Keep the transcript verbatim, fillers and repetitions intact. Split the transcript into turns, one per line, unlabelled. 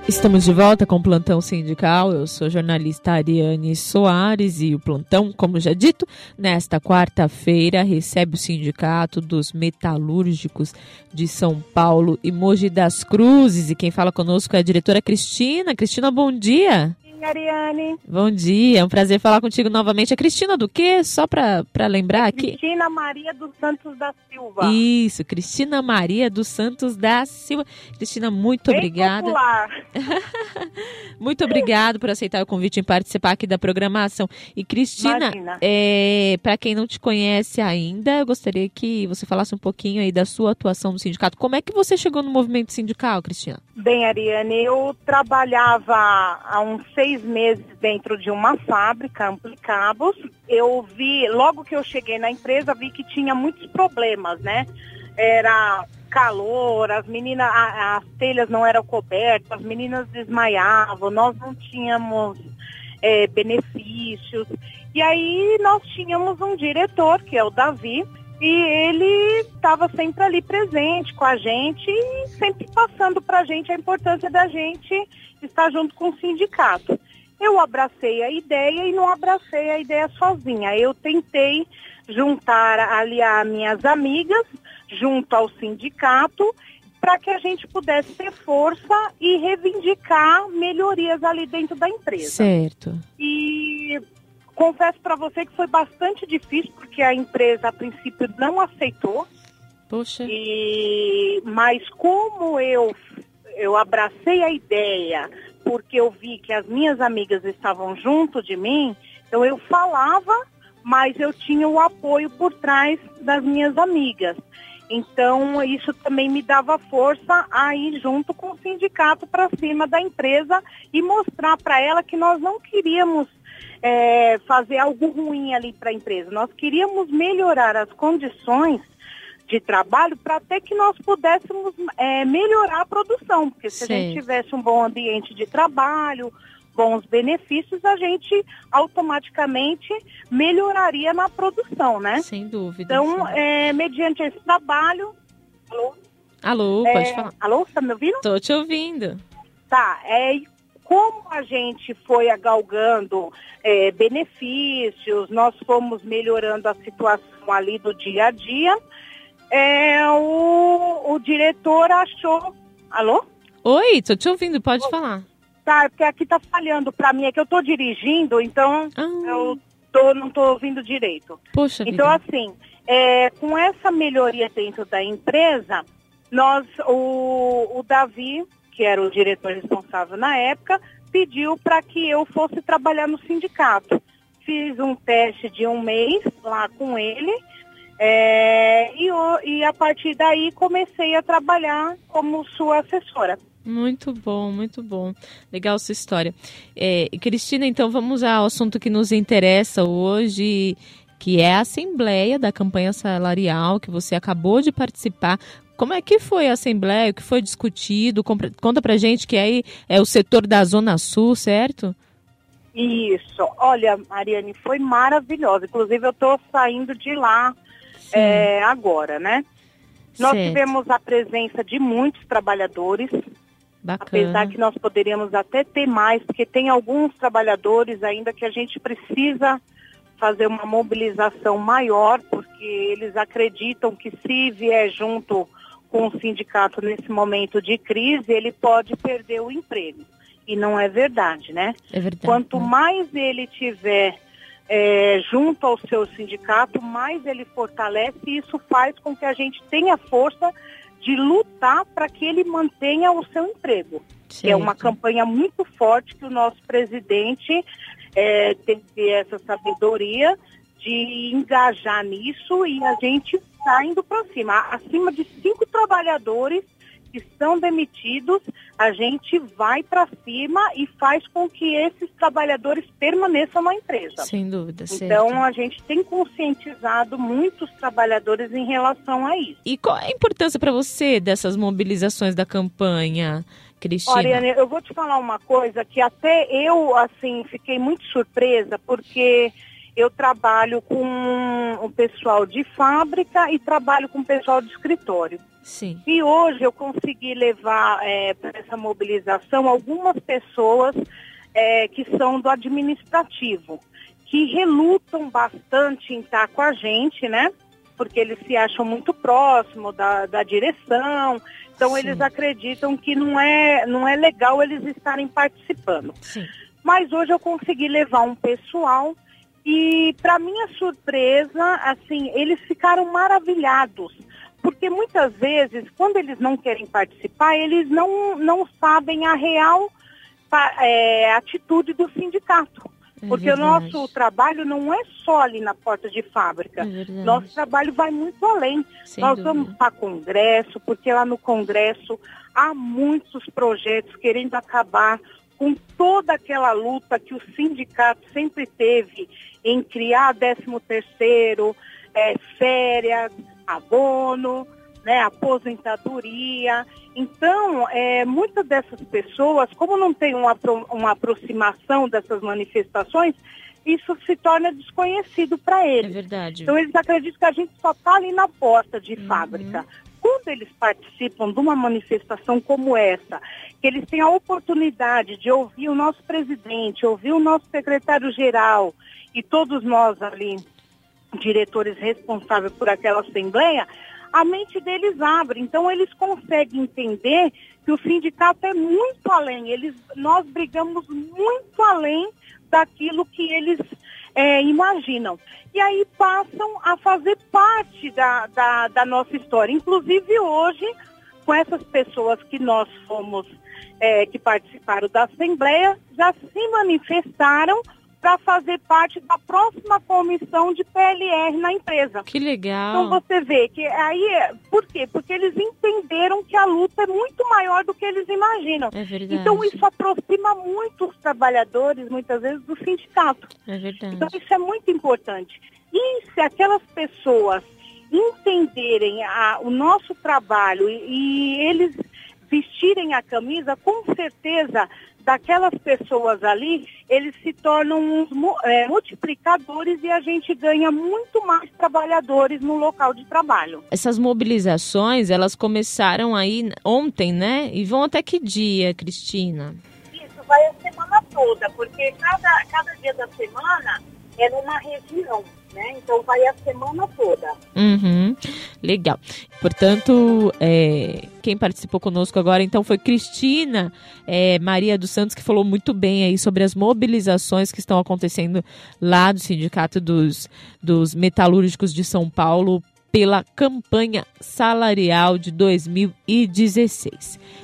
Estamos de volta com o Plantão Sindical. Eu sou a jornalista Ariane Soares e o Plantão, como já dito, nesta quarta-feira recebe o Sindicato dos Metalúrgicos de São Paulo e Mogi das Cruzes. E quem fala conosco é a diretora Cristina. Cristina, bom dia.
Ariane.
Bom dia, é um prazer falar contigo novamente. A Cristina do quê? Só para lembrar aqui.
Cristina Maria dos Santos da Silva.
Isso, Cristina Maria dos Santos da Silva. Cristina, muito
Bem
obrigada.
Popular.
Muito obrigada por aceitar o convite em participar aqui da programação. E Cristina, é, para quem não te conhece ainda, eu gostaria que você falasse um pouquinho aí da sua atuação no sindicato. Como é que você chegou no movimento sindical, Cristina?
Bem, Ariane, eu trabalhava há uns seis meses dentro de uma fábrica, Amplicabos. Eu vi, logo que eu cheguei na empresa, vi que tinha muitos problemas, né? Era calor, as meninas, a, as telhas não eram cobertas, as meninas desmaiavam, nós não tínhamos é, benefícios. E aí nós tínhamos um diretor, que é o Davi, e ele estava sempre ali presente com a gente e sempre passando para a gente a importância da gente estar junto com o sindicato. Eu abracei a ideia e não abracei a ideia sozinha. Eu tentei juntar ali as minhas amigas junto ao sindicato para que a gente pudesse ter força e reivindicar melhorias ali dentro da empresa.
Certo.
E confesso para você que foi bastante difícil, porque a empresa, a princípio, não aceitou.
Poxa.
E, mas como eu, eu abracei a ideia, porque eu vi que as minhas amigas estavam junto de mim, então eu falava, mas eu tinha o apoio por trás das minhas amigas. Então, isso também me dava força a ir junto com o sindicato para cima da empresa e mostrar para ela que nós não queríamos É, fazer algo ruim ali para a empresa. Nós queríamos melhorar as condições de trabalho para até que nós pudéssemos é, melhorar a produção, porque se Sim. a gente tivesse um bom ambiente de trabalho, bons benefícios, a gente automaticamente melhoraria na produção, né?
Sem dúvida.
Então, é, mediante esse trabalho... Alô?
Alô,
é,
pode falar.
Alô, você está me ouvindo?
Estou te ouvindo.
Tá, é... Como a gente foi agalgando é, benefícios, nós fomos melhorando a situação ali do dia a dia, é, o, o diretor achou... Alô?
Oi, tô te ouvindo, pode Oi. falar.
Tá, porque aqui tá falhando para mim, é que eu tô dirigindo, então
ah.
eu tô, não tô ouvindo direito.
Poxa
Então,
vida.
assim, é, com essa melhoria dentro da empresa, nós, o, o Davi... que era o diretor responsável na época, pediu para que eu fosse trabalhar no sindicato. Fiz um teste de um mês lá com ele, é, e, eu, e a partir daí comecei a trabalhar como sua assessora.
Muito bom, muito bom. Legal sua história. É, Cristina, então vamos ao assunto que nos interessa hoje, que é a Assembleia da Campanha Salarial, que você acabou de participar. Como é que foi a Assembleia, o que foi discutido? Conta pra gente que aí é o setor da Zona Sul, certo?
Isso. Olha, Ariane, foi maravilhosa. Inclusive, eu estou saindo de lá é, agora, né? Nós
certo.
tivemos a presença de muitos trabalhadores.
Bacana.
Apesar que nós poderíamos até ter mais, porque tem alguns trabalhadores ainda que a gente precisa fazer uma mobilização maior, porque eles acreditam que se vier junto com o sindicato nesse momento de crise, ele pode perder o emprego. E não é verdade, né?
É verdade.
Quanto mais ele tiver é, junto ao seu sindicato, mais ele fortalece, e isso faz com que a gente tenha força de lutar para que ele mantenha o seu emprego. Certo. É uma campanha muito forte que o nosso presidente é, tem que ter essa sabedoria de engajar nisso, e a gente está indo para cima. Acima de cinco trabalhadores que estão demitidos, a gente vai para cima e faz com que esses trabalhadores permaneçam na empresa.
Sem dúvida,
Então,
certo.
a gente tem conscientizado muitos trabalhadores em relação a isso.
E qual é a importância para você dessas mobilizações da campanha, Cristina?
Oriane, eu vou te falar uma coisa que até eu, assim, fiquei muito surpresa, porque eu trabalho com o pessoal de fábrica e trabalho com o pessoal de escritório.
Sim.
E hoje eu consegui levar é, para essa mobilização algumas pessoas é, que são do administrativo, que relutam bastante em estar com a gente, né? Porque eles se acham muito próximos da, da direção, então Sim. eles acreditam que não é, não é legal eles estarem participando.
Sim.
Mas hoje eu consegui levar um pessoal e, para minha surpresa, assim, eles ficaram maravilhados. Porque muitas vezes, quando eles não querem participar, eles não, não sabem a real é, atitude do sindicato. É Porque verdade. O nosso trabalho não é só ali na porta de fábrica. É nosso trabalho vai muito além. Sem Nós dúvida. Vamos para congresso, porque lá no congresso há muitos projetos querendo acabar com toda aquela luta que o sindicato sempre teve em criar décimo terceiro, é, férias, abono, né, aposentadoria. Então, é, muitas dessas pessoas, como não tem uma, uma aproximação dessas manifestações, isso se torna desconhecido para eles.
É verdade.
Então, eles acreditam que a gente só está ali na porta de uhum. fábrica. Quando eles participam de uma manifestação como essa, que eles têm a oportunidade de ouvir o nosso presidente, ouvir o nosso secretário-geral e todos nós ali, diretores responsáveis por aquela assembleia, a mente deles abre. Então, eles conseguem entender que o sindicato é muito além. Eles, nós brigamos muito além daquilo que eles é, imaginam. E aí passam a fazer parte da, da, da nossa história. Inclusive, hoje, com essas pessoas que nós fomos, é, que participaram da Assembleia, já se manifestaram para fazer parte da próxima comissão de P L R na empresa.
Que legal.
Então você vê que aí, por quê? Porque eles entenderam que a luta é muito maior do que eles imaginam.
É verdade.
Então isso aproxima muito os trabalhadores, muitas vezes, do sindicato.
É verdade.
Então isso é muito importante. E se aquelas pessoas entenderem a, o nosso trabalho e, e eles vestirem a camisa, com certeza, daquelas pessoas ali, eles se tornam uns é, multiplicadores e a gente ganha muito mais trabalhadores no local de trabalho.
Essas mobilizações, elas começaram aí ontem, né? E vão até que dia, Cristina?
Isso, vai a semana toda, porque cada, cada dia da semana é numa região, né? Então vai a semana toda.
Uhum, legal. Portanto, é, quem participou conosco agora, então, foi Cristina é, Maria dos Santos, que falou muito bem aí sobre as mobilizações que estão acontecendo lá do Sindicato dos, dos Metalúrgicos de São Paulo pela campanha salarial de dois mil e dezesseis.